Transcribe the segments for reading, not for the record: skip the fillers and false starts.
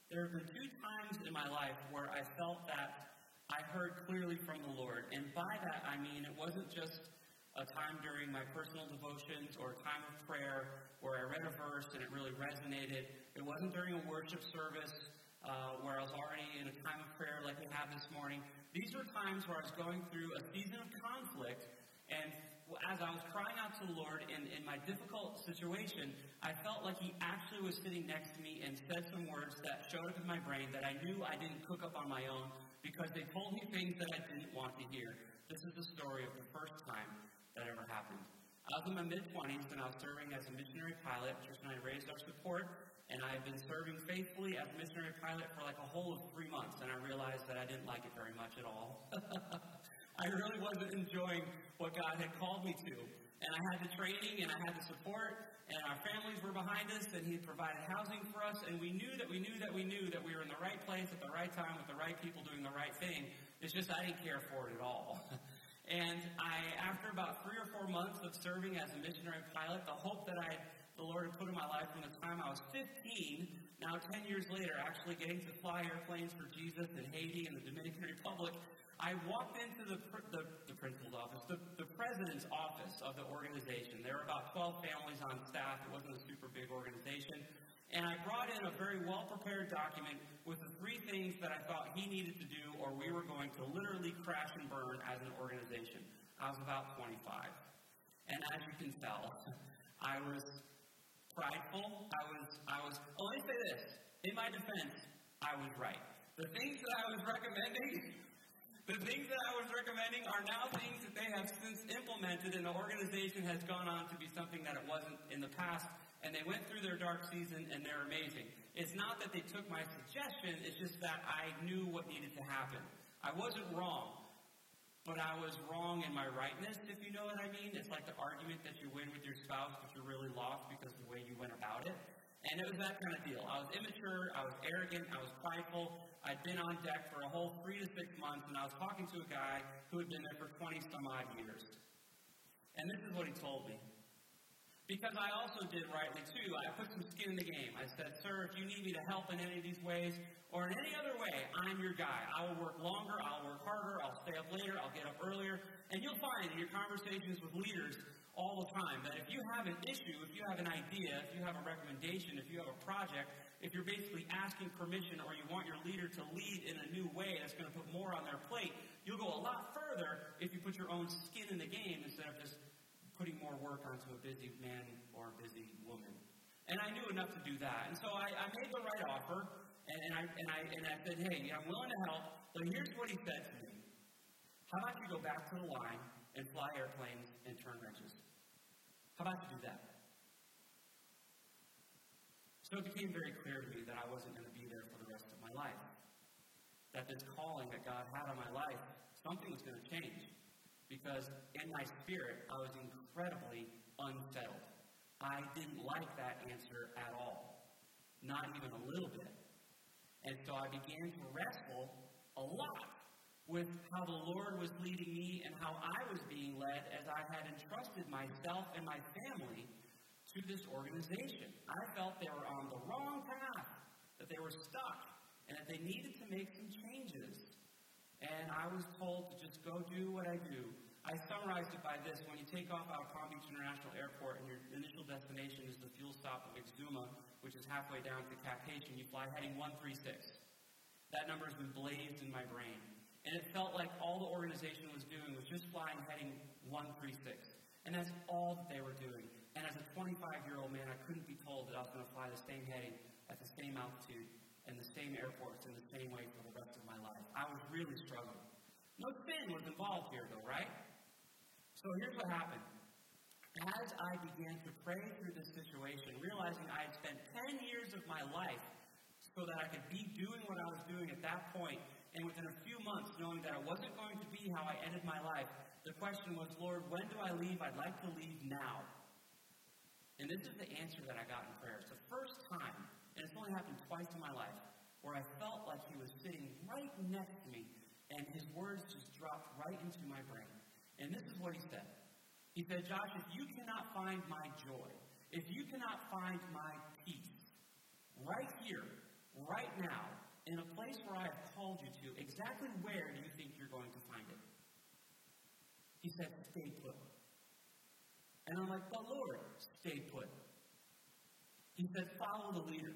There have been 2 times in my life where I felt that I heard clearly from the Lord. And by that, I mean it wasn't just a time during my personal devotions or a time of prayer where I read a verse and it really resonated. It wasn't during a worship service where I was already in a time of prayer like we have this morning. These were times where I was going through a season of conflict, and as I was crying out to the Lord in my difficult situation, I felt like He actually was sitting next to me and said some words that showed up in my brain that I knew I didn't cook up on my own because they told me things that I didn't want to hear. This is the story of the first time that ever happened. I was in my mid-20s when I was serving as a missionary pilot. Tristan and I raised our support, and I had been serving faithfully as a missionary pilot for like a whole of 3 months, and I realized that I didn't like it very much at all. I really wasn't enjoying what God had called me to. And I had the training, and I had the support, and our families were behind us, and He had provided housing for us, and we knew that we were in the right place at the right time with the right people doing the right thing. It's just I didn't care for it at all. And after about 3 or 4 months of serving as a missionary pilot, the hope that the Lord had put in my life from the time I was 15, now 10 years later, actually getting to fly airplanes for Jesus in Haiti and the Dominican Republic, I walked into the principal's office, the president's office of the organization. There were about 12 families on staff. It wasn't a super big organization. And I brought in a very well-prepared document with the 3 things that I thought he needed to do or we were going to literally crash and burn as an organization. I was about 25. And as you can tell, I was prideful. Let me say this. In my defense, I was right. The things that I was recommending are now things that they have since implemented, and the organization has gone on to be something that it wasn't in the past. And they went through their dark season, and they're amazing. It's not that they took my suggestion, it's just that I knew what needed to happen. I wasn't wrong, but I was wrong in my rightness, if you know what I mean. It's like the argument that you win with your spouse, but you're really lost because of the way you went about it. And it was that kind of deal. I was immature, I was arrogant, I was prideful. I'd been on deck for a whole 3 to 6 months, and I was talking to a guy who had been there for 20-some-odd years. And this is what he told me. Because I also did rightly, too. I put some skin in the game. I said, sir, if you need me to help in any of these ways or in any other way, I'm your guy. I will work longer. I'll work harder. I'll stay up later. I'll get up earlier. And you'll find in your conversations with leaders all the time that if you have an issue, if you have an idea, if you have a recommendation, if you have a project, if you're basically asking permission or you want your leader to lead in a new way that's going to put more on their plate, you'll go a lot further if you put your own skin in the game instead of just putting more work onto a busy man or a busy woman. And I knew enough to do that. And so I made the right offer, and I said, hey, I'm willing to help, but here's what he said to me. How about you go back to the line and fly airplanes and turn wrenches? How about you do that? So it became very clear to me that I wasn't going to be there for the rest of my life. That this calling that God had on my life, something was going to change. Because in my spirit, I was incredibly unsettled. I didn't like that answer at all. Not even a little bit. And so I began to wrestle a lot with how the Lord was leading me and how I was being led as I had entrusted myself and my family to this organization. I felt they were on the wrong path, that they were stuck, and that they needed to make some changes. And I was told to just go do what I do. I summarized it by this. When you take off out of Palm Beach International Airport and your initial destination is the fuel stop of Exuma, which is halfway down to Cap-Haitien, you fly heading 136. That number has been blazed in my brain. And it felt like all the organization was doing was just flying heading 136. And that's all that they were doing. And as a 25-year-old man, I couldn't be told that I was going to fly the same heading at the same altitude and the same airports in the same way for the rest of my life. I was really struggling. No sin was involved here, though, right? So here's what happened. As I began to pray through this situation, realizing I had spent 10 years of my life so that I could be doing what I was doing at that point, and within a few months knowing that it wasn't going to be how I ended my life, the question was, Lord, when do I leave? I'd like to leave now. And this is the answer that I got in prayer. It's the first time, and it's only happened twice in my life, where I felt like He was sitting right next to me, and His words just dropped right into my brain. And this is what He said. He said, Josh, if you cannot find my joy, if you cannot find my peace right here, right now, in a place where I have called you to, exactly where do you think you're going to find it? He said, stay put. And I'm like, but Lord, stay put. He said, follow the leader.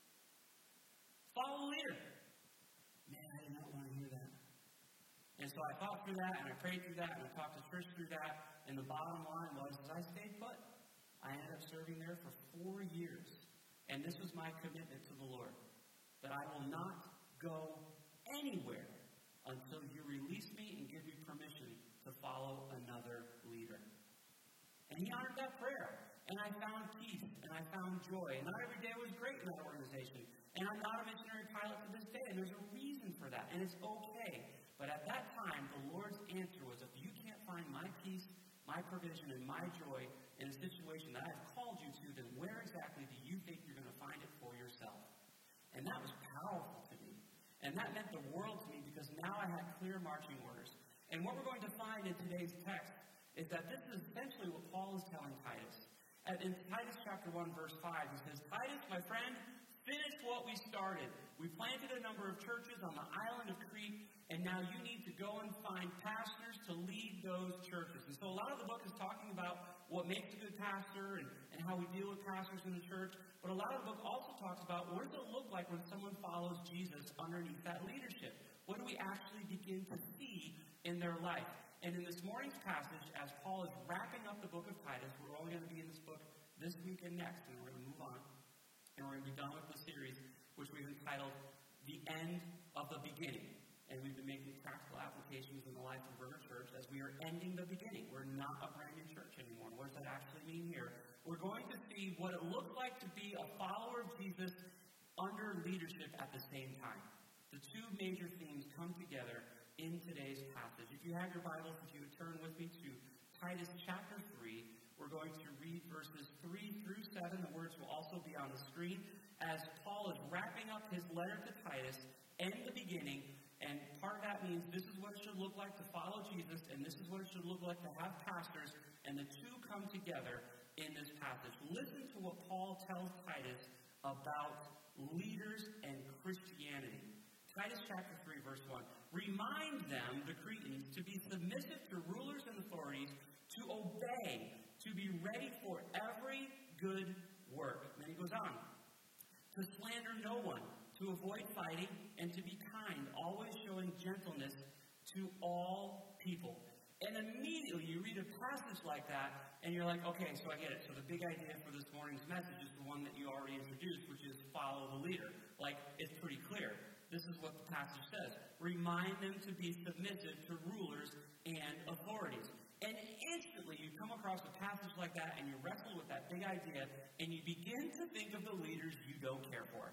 Follow the leader. Man, I did not want to hear that. And so I thought through that, and I prayed through that, and I talked to church through that, and the bottom line was, I stayed put. I ended up serving there for 4 years. And this was my commitment to the Lord, that I will not go anywhere until you release me and give me permission to follow another leader. And he honored that prayer. And I found peace, and I found joy. And not every day was great in that organization. And I'm not a missionary pilot to this day, and there's a reason for that. And it's okay. But at that time, the Lord's answer was, if you can't find my peace, my provision, and my joy in a situation that I've called you to, then where exactly do you think you're going to find it for yourself? And that was powerful to me. And that meant the world to me, because now I had clear marching orders. And what we're going to find in today's text is that this is essentially what Paul is telling Titus. In Titus chapter 1, verse 5, he says, Titus, my friend, finish what we started. We planted a number of churches on the island of Crete, and now you need to go and find pastors to lead those churches. And so a lot of the book is talking about what makes a good pastor and how we deal with pastors in the church. But a lot of the book also talks about what does it look like when someone follows Jesus underneath that leadership? What do we actually begin to see in their life? And in this morning's passage, as Paul is wrapping up the book of Titus, we're only going to be in this book this week and next, and we're going to move on. And we're going to be done with the series, which we've entitled The End of the Beginning. And we've been making practical applications in the life of River Church as we are ending the beginning. We're not a brand new church anymore. What does that actually mean here? We're going to see what it looks like to be a follower of Jesus under leadership at the same time. The two major themes come together in today's passage. If you have your Bibles, if you would turn with me to Titus chapter 3, we're going to read verses 3 through 7. The words will also be on the screen as Paul is wrapping up his letter to Titus, end the beginning, and part of that means this is what it should look like to follow Jesus, and this is what it should look like to have pastors, and the two come together in this passage. Listen to what Paul tells Titus about leaders and Christianity. Titus chapter 3, verse 1. Remind them, the Cretans, to be submissive to rulers and authorities, to obey, to be ready for every good work. And then he goes on. To slander no one, to avoid fighting, and to be kind, always showing gentleness to all people. And immediately you read a passage like that, and you're like, okay, so I get it. So the big idea for this morning's message is the one that you already introduced, which is follow the leader. Like, it's pretty clear. This is what the passage says. Remind them to be submissive to rulers and authorities. And instantly you come across a passage like that and you wrestle with that big idea and you begin to think of the leaders you don't care for.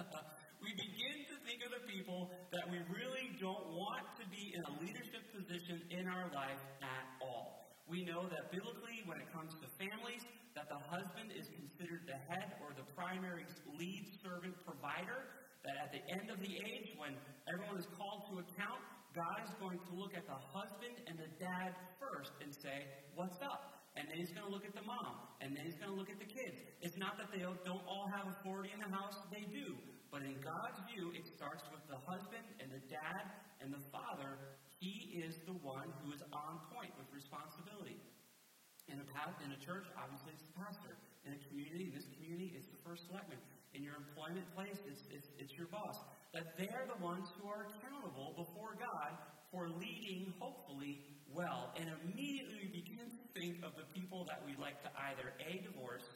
We begin to think of the people that we really don't want to be in a leadership position in our life at all. We know that biblically, when it comes to families, that the husband is considered the head or the primary lead servant provider. That at the end of the age, when everyone is called to account, God is going to look at the husband and the dad first and say, what's up? And then he's going to look at the mom. And then he's going to look at the kids. It's not that they don't all have authority in the house. They do. But in God's view, it starts with the husband and the dad and the father. He is the one who is on point with responsibility. In a church, obviously, it's the pastor. In a community, this community, it's the first selectman. In your employment place, it's your boss. That they're the ones who are accountable before God for leading, hopefully, well. And immediately we begin to think of the people that we like to either A, divorce,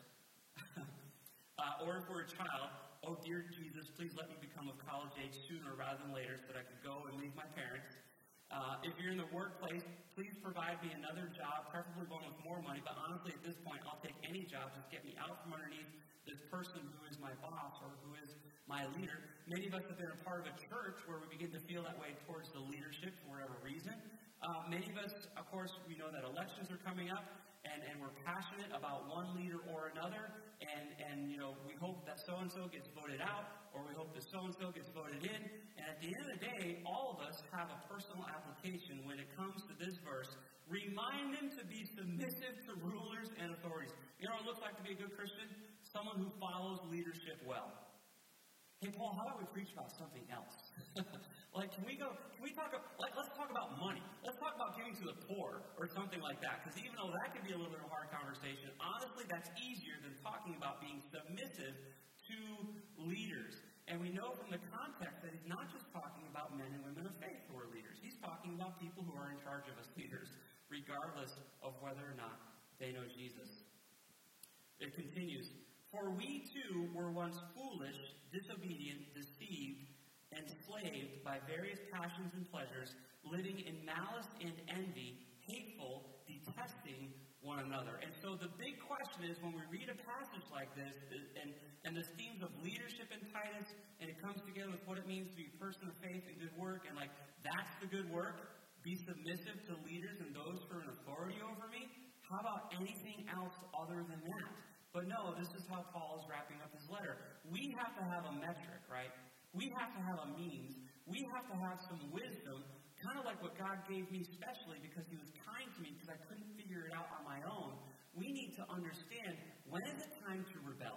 or if we're a child, oh, dear Jesus, please let me become of college age sooner rather than later so that I could go and leave my parents. If you're in the workplace, please provide me another job, preferably one with more money. But honestly, at this point, I'll take any job. Just get me out from underneath this person who is my boss or who is my leader. Many of us have been a part of a church where we begin to feel that way towards the leadership for whatever reason. Many of us, of course, we know that elections are coming up, and we're passionate about one leader or another, and you know, we hope that so-and-so gets voted out, or we hope that so-and-so gets voted in, and at the end of the day, all of us have a personal application when it comes to this verse. Remind them to be submissive to rulers and authorities. You know what it looks like to be a good Christian? Someone who follows leadership well. hey, Paul, how about we preach about something else? Let's talk about money. Let's talk about giving to the poor or something like that. Because even though that can be a little bit of a hard conversation, honestly, that's easier than talking about being submissive to leaders. And we know from the context that he's not just talking about men and women of faith who are leaders. He's talking about people who are in charge of us leaders, regardless of whether or not they know Jesus. It continues, for we too were once foolish, disobedient, deceived, enslaved by various passions and pleasures, living in malice and envy, hateful, detesting one another. And so the big question is, when we read a passage like this, and the themes of leadership in Titus, and it comes together with what it means to be a person of faith and good work, and that's the good work, be submissive to leaders and those who are in authority over me. How about anything else other than that? But no, this is how Paul is wrapping up his letter. We have to have a metric, right? We have to have a means. We have to have some wisdom, kind of like what God gave me specially because he was kind to me because I couldn't figure it out on my own. We need to understand, when is it time to rebel?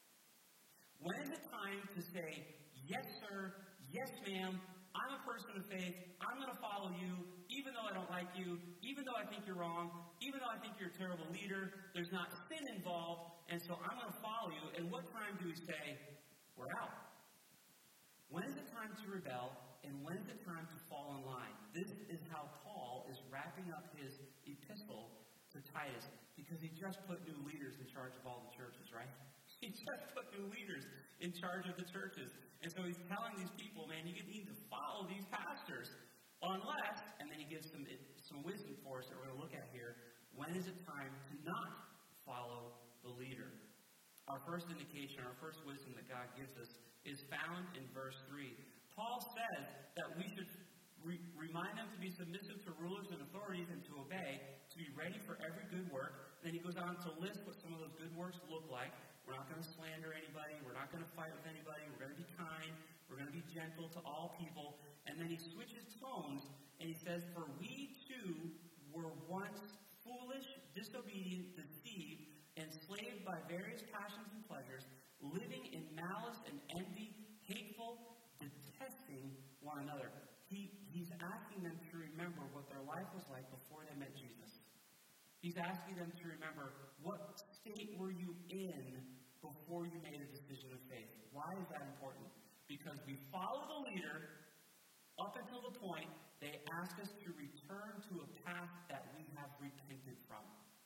When is it time to say, yes, sir, yes, ma'am, I'm a person of faith, I'm going to follow you, even though I don't like you, even though I think you're wrong, even though I think you're a terrible leader, there's not sin involved, and so I'm going to follow you. And what time do we say, we're out? When is it time to rebel, and when is it time to fall in line? This is how Paul is wrapping up his epistle to Titus, because he just put new leaders in charge of all the churches, right? He just put new leaders in charge of the churches. And so he's telling these people, man, you need to follow these pastors. Unless, and then he gives some wisdom for us that we're going to look at here, when is it time to not follow the leader? Our first indication, our first wisdom that God gives us is found in verse 3. Paul says that we should remind them to be submissive to rulers and authorities and to obey, to be ready for every good work. Then he goes on to list what some of those good works look like. We're not going to slander anybody. We're not going to fight with anybody. We're going to be kind. We're going to be gentle to all people. And then he switches tones and he says, for we too were once foolish, disobedient, deceived, enslaved by various passions and pleasures, living in malice and envy, hateful, detesting one another. He's asking them to remember what their life was like before they met Jesus. He's asking them to remember, what state were you in before you made a decision of faith? Why is that important? Because we follow the leader up until the point they ask us to return to a path that we have repented from.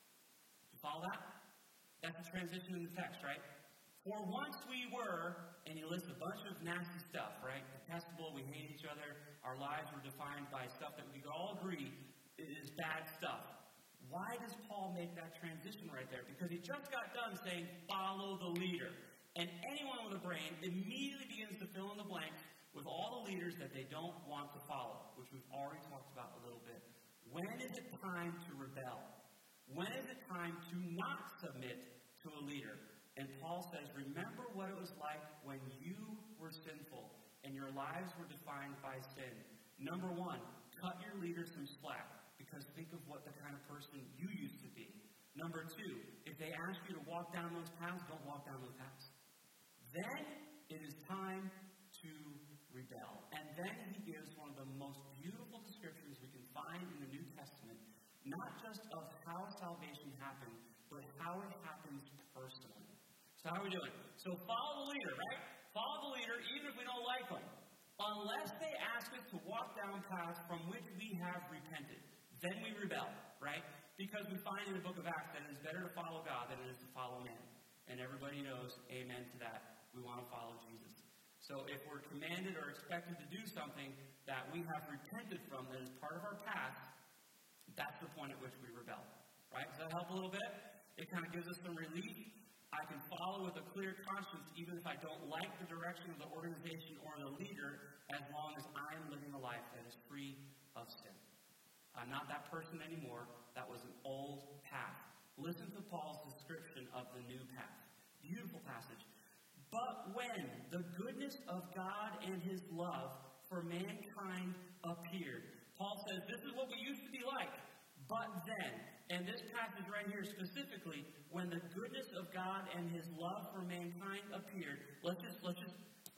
You follow that? That's the transition in the text, right? For once we were, and he lists a bunch of nasty stuff, right? Detestable, we hate each other, our lives were defined by stuff that we all agree is bad stuff. Why does Paul make that transition right there? Because he just got done saying, follow the leader. And anyone with a brain immediately begins to fill in the blanks with all the leaders that they don't want to follow, which we've already talked about a little bit. When is it time to rebel? When is it time to not submit to a leader? And Paul says, remember what it was like when you were sinful and your lives were defined by sin. Number one, cut your leaders some slack, because think of what the kind of person you used to be. Number two, if they ask you to walk down those paths, don't walk down those paths. Then it is time to rebel. And then he gives one of the most beautiful descriptions we can find in the New Testament, not just of how salvation happens, but how it happens personally. So how are we doing? So follow the leader, right? Follow the leader even if we don't like them. Unless they ask us to walk down paths from which we have repented. Then we rebel, right? Because we find in the book of Acts that it is better to follow God than it is to follow man. And everybody knows, amen to that. We want to follow Jesus. So if we're commanded or expected to do something that we have repented from that is part of our past, that's the point at which we rebel, right? Does that help a little bit? It kind of gives us some relief. I can follow with a clear conscience even if I don't like the direction of the organization or the leader, as long as I'm living a life that is free of sin. I'm not that person anymore. That was an old path. Listen to Paul's description of the new path. Beautiful passage. But when the goodness of God and his love for mankind appeared. Paul says, this is what we used to be like. But then, and this passage right here specifically, when the goodness of God and his love for mankind appeared, let's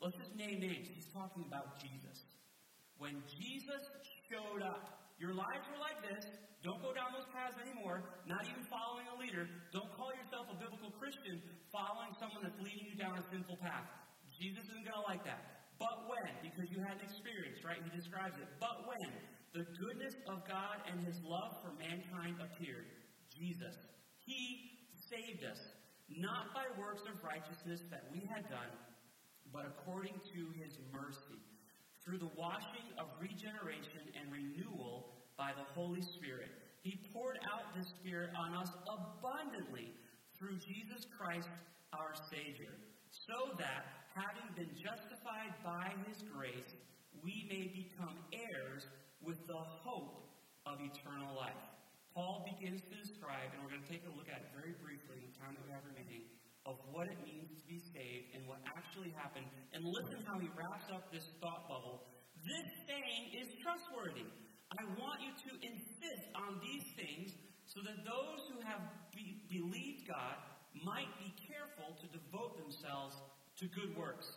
Let's just name names. He's talking about Jesus. When Jesus showed up, your lives were like this. Don't go down those paths anymore, not even following a leader. Don't call yourself a biblical Christian following someone that's leading you down a sinful path. Jesus isn't going to like that. But when, because you had an experience, right? He describes it. But when the goodness of God and his love for mankind appeared, Jesus, he saved us, not by works of righteousness that we had done, but according to his mercy, through the washing of regeneration and renewal by the Holy Spirit. He poured out this Spirit on us abundantly through Jesus Christ, our Savior, so that, having been justified by his grace, we may become heirs with the hope of eternal life. Paul begins to describe, and we're going to take a look at it very briefly in the time that we have remaining, of what it means to be saved and what actually happened. And listen how he wraps up this thought bubble. This saying is trustworthy. I want you to insist on these things so that those who have believed God might be careful to devote themselves to good works.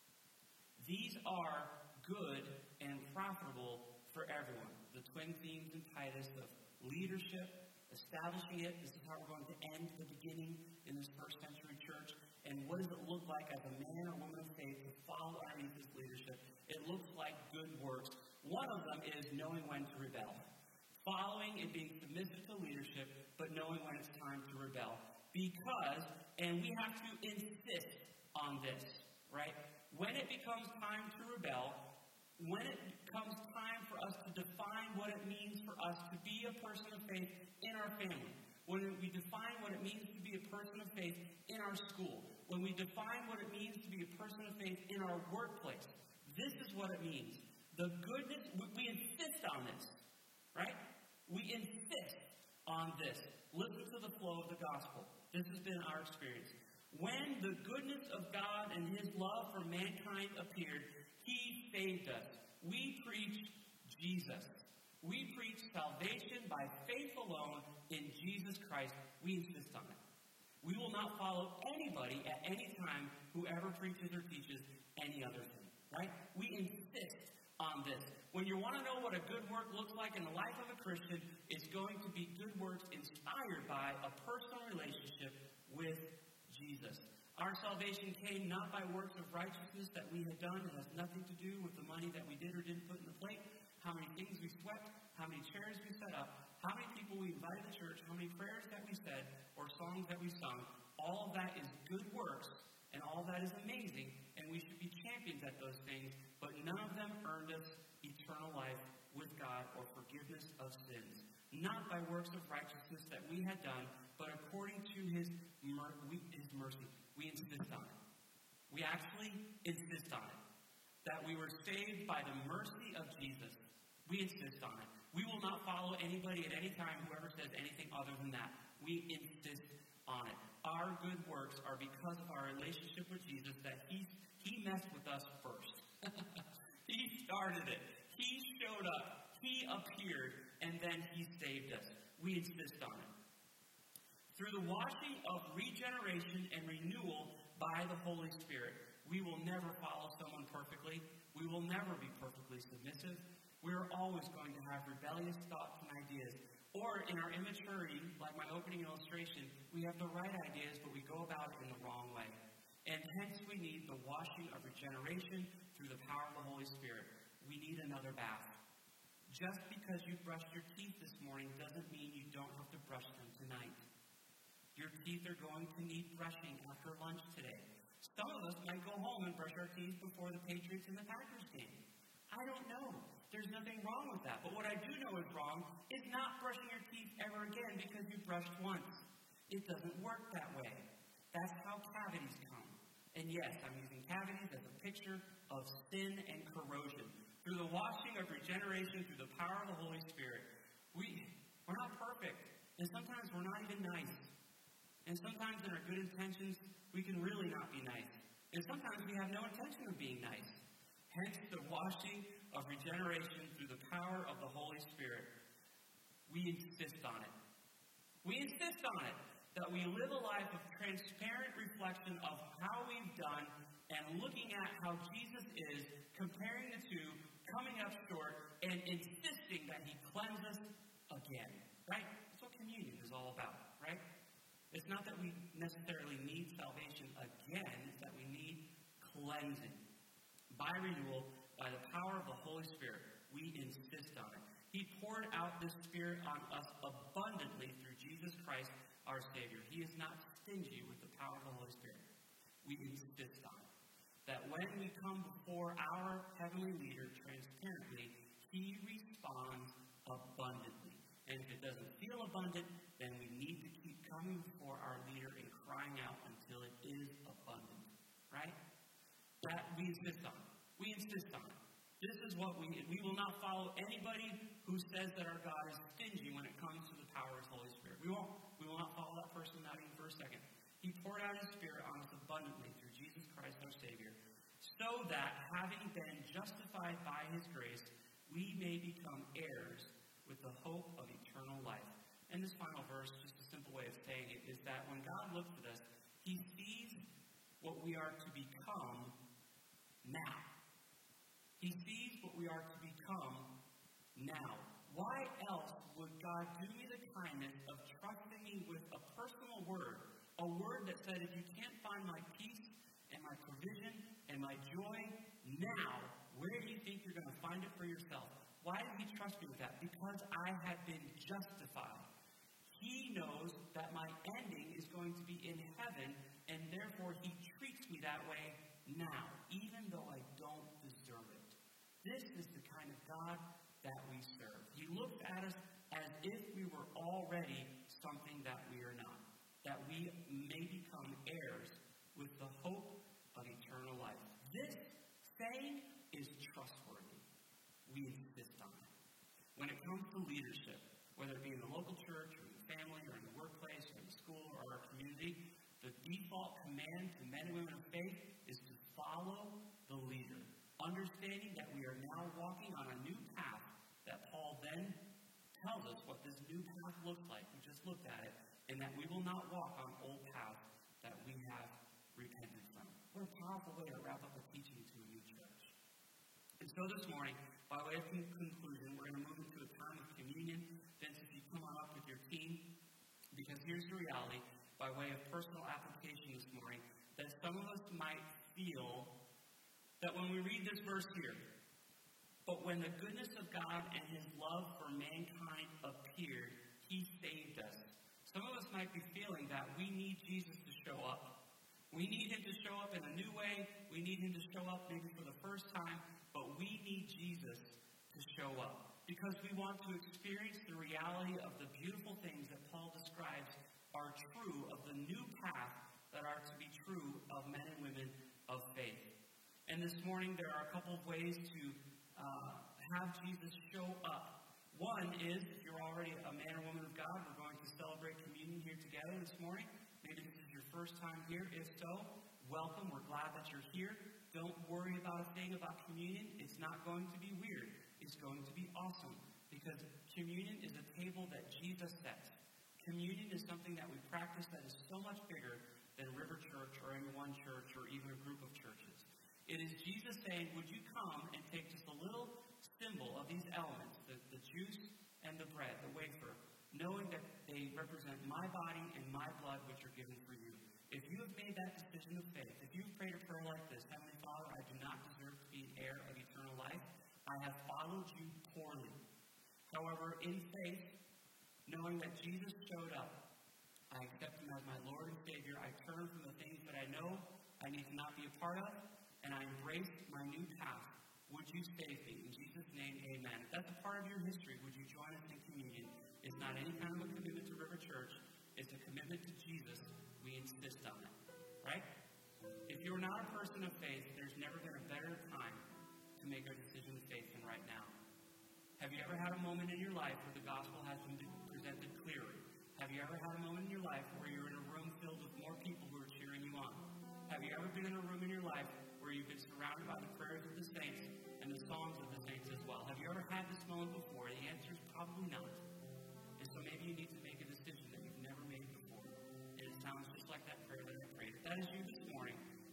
These are good and profitable for everyone. The twin themes in Titus of leadership, establishing it. This is how we're going to end the beginning in this first century church. And what does it look like as a man or woman of faith to follow underneath this leadership? It looks like good works. One of them is knowing when to rebel. Following and being submissive to leadership, but knowing when it's time to rebel. Because, and we have to insist on this, right? When it becomes time to rebel, when it comes time for us to define what it means for us to be a person of faith in our family, when we define what it means to be a person of faith in our school, when we define what it means to be a person of faith in our workplace, this is what it means. The goodness, we insist on this, right? We insist on this. Listen to the flow of the gospel. This has been our experience. When the goodness of God and his love for mankind appeared, he saved us. We preach Jesus. We preach salvation by faith alone in Jesus Christ. We insist on it. We will not follow anybody at any time who ever preaches or teaches any other thing. Right? We insist on this. When you want to know what a good work looks like in the life of a Christian, it's going to be good works inspired by a personal relationship with Jesus. Our salvation came not by works of righteousness that we had done. It has nothing to do with the money that we did or didn't put in the plate, how many things we swept, how many chairs we set up, how many people we invited to church, how many prayers that we said, or songs that we sung. All of that is good works, and all of that is amazing, and we should be champions at those things, but none of them earned us eternal life with God or forgiveness of sins. Not by works of righteousness that we had done, but according to his mercy. We insist on it. We actually insist on it. That we were saved by the mercy of Jesus. We insist on it. We will not follow anybody at any time whoever says anything other than that. We insist on it. Our good works are because of our relationship with Jesus, that he messed with us first. He started it. He showed up. He appeared, and then he saved us. We insist on it. Through the washing of regeneration and renewal by the Holy Spirit, we will never follow someone perfectly. We will never be perfectly submissive. We're always going to have rebellious thoughts and ideas. Or in our immaturity, like my opening illustration, we have the right ideas, but we go about it in the wrong way. And hence we need the washing of regeneration through the power of the Holy Spirit. We need another bath. Just because you brushed your teeth this morning doesn't mean you don't have to brush them tonight. Your teeth are going to need brushing after lunch today. Some of us might go home and brush our teeth before the Patriots and the Packers game. I don't know. There's nothing wrong with that. But what I do know is wrong is not brushing your teeth ever again because you brushed once. It doesn't work that way. That's how cavities come. And yes, I'm using cavities as a picture of sin and corrosion. Through the washing of regeneration, through the power of the Holy Spirit, we're not perfect. And sometimes we're not even nice. And sometimes in our good intentions, we can really not be nice. And sometimes we have no intention of being nice. Hence the washing of regeneration through the power of the Holy Spirit. We insist on it. We insist on it, that we live a life of transparent reflection of how we've done and looking at how Jesus is, comparing the two, coming up short, and insisting that he cleanse us again. Right? That's what communion is all about, right? It's not that we necessarily need salvation again, it's that we need cleansing. By renewal, by the power of the Holy Spirit, we insist on it. He poured out this Spirit on us abundantly through Jesus Christ, our Savior. He is not stingy with the power of the Holy Spirit. We insist on it. That when we come before our heavenly leader transparently, he responds abundantly. And if it doesn't feel abundant, then we need to keep coming before our leader and crying out until it is abundant. Right? That we insist on. We insist on it. This is what we will not follow anybody who says that our God is stingy when it comes to the power of his Holy Spirit. We won't. We will not follow that person, not even for a second. He poured out his Spirit on us abundantly through Jesus Christ our Savior, so that, having been justified by his grace, we may become heirs with the hope of eternal life. And this final verse, just a simple way of saying it, is that when God looks at us, he sees what we are to become now. He sees what we are to become now. Why else would God do me the kindness of trusting me with a personal word? A word that said, if you can't find my peace and my provision and my joy now, where do you think you're going to find it for yourself? Why did he trust me with that? Because I had been justified. He knows that my ending is going to be in heaven, and therefore he treats me that way now, even though I don't deserve it. This is the kind of God that we serve. He looks at us as if we were already something that we are not, that we may become heirs with the hope of eternal life. This saying is trustworthy. We insist on it. When it comes to leadership, whether it be in the local church or in the family or in the workplace or in the school or our community, the default command to men and women of faith is to follow the leader, understanding that we are now walking on a new path that Paul then tells us what this new path looks like. We just looked at it, and that we will not walk on old paths that we have repented from. What a powerful way to wrap up a teaching to a new church. And so this morning, by way of conclusion, we're going to move into a time of communion. Vince, if you come on up with your team, because here's the reality, by way of personal application this morning, that some of us might feel that when we read this verse here, but when the goodness of God and his love for mankind appeared, he saved us. Some of us might be feeling that we need Jesus to show up. We need him to show up in a new way. We need him to show up maybe for the first time, but we need Jesus to show up because we want to experience the reality of the beautiful things that Paul describes are true of the new path that are to be true of men and women of faith. And this morning there are a couple of ways to have Jesus show up. One is, if you're already a man or woman of God, we're going to celebrate communion here together this morning. Maybe this is your first time here. If so, welcome. We're glad that you're here. Don't worry about a thing about communion. It's not going to be weird. It's going to be awesome because communion is a table that Jesus sets. Communion is something that we practice that is so much bigger than River Church or any one church or even a group of churches. It is Jesus saying, would you come and take just a little symbol of these elements, the juice and the bread, the wafer, knowing that they represent my body and my blood, which are given for you. If you have made that decision of faith, if you've prayed a prayer like this, Heavenly Father, I do not deserve to be an heir of eternal life. I have followed you poorly. However, in faith, knowing that Jesus showed up, I accept him as my Lord and Savior. I turn from the things that I know I need to not be a part of, and I embrace my new path. Would you save me? In Jesus' name, amen. If that's a part of your history, would you join us in communion? It's not any kind of a commitment to River Church. It's a commitment to Jesus. We insist on it. Right? If you're not a person of faith, there's never been a better time to make a decision of faith than right now. Have you ever had a moment in your life where the gospel has been presented clearly? Have you ever had a moment in your life where you're in a room filled with more people who are cheering you on? Have you ever been in a room in your life where you've been surrounded by the prayers of the saints and the songs of the saints as well? Have you ever had this moment before? The answer is probably not. And so maybe you need to make a decision that you've never made before. And it sounds just like that prayer that I prayed. If that is you this morning, in the silence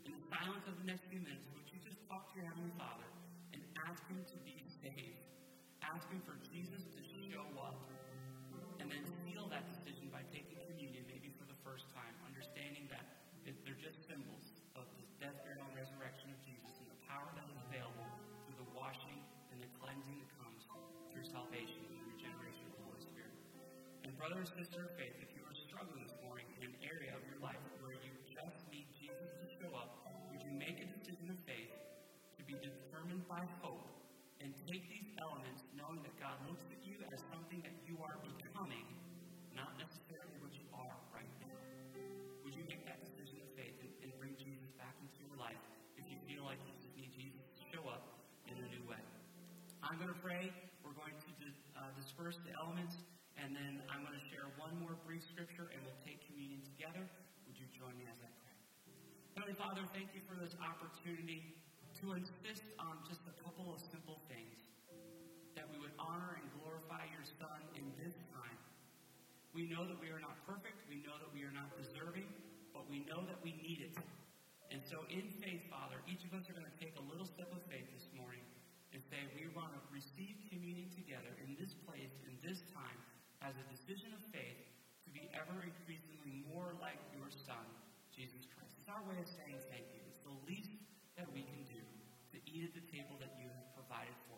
silence of the next few minutes, would you just talk to your Heavenly Father and ask Him to be saved? Ask Him for Jesus to show up. And then seal that decision by taking communion, maybe for the first time, understanding that they're just symbols of the death, burial, and resurrection of Jesus and the power that is available through the washing and the cleansing that comes through salvation and the regeneration of the Holy Spirit. And brother and sister of faith, if you are struggling this morning in an area of your life where you just need Jesus to show up, would you make a decision of faith to be determined by hope and take these elements knowing that God looks at you as something that you are becoming, not necessarily what you are right now? Would you make that decision of faith and bring Jesus back into your life if you feel like you just need Jesus to show up in a new way? I'm going to pray. We're going to disperse the elements, and then I'm going to share one more brief scripture, and we'll take communion together. Would you join me as I pray? Heavenly Father, thank you for this opportunity to insist on just a couple of simple things, that we would honor and glorify your Son in this time. We know that we are not perfect. We know that we are not deserving, but we know that we need it. And so in faith, Father, each of us are going to take a little step of faith this morning and say we want to receive communion together in this place, in this time, as a decision of faith to be ever increasingly more like your Son, Jesus Christ. It's our way of saying thank you. It's the least that we can do to eat at the table that you have provided for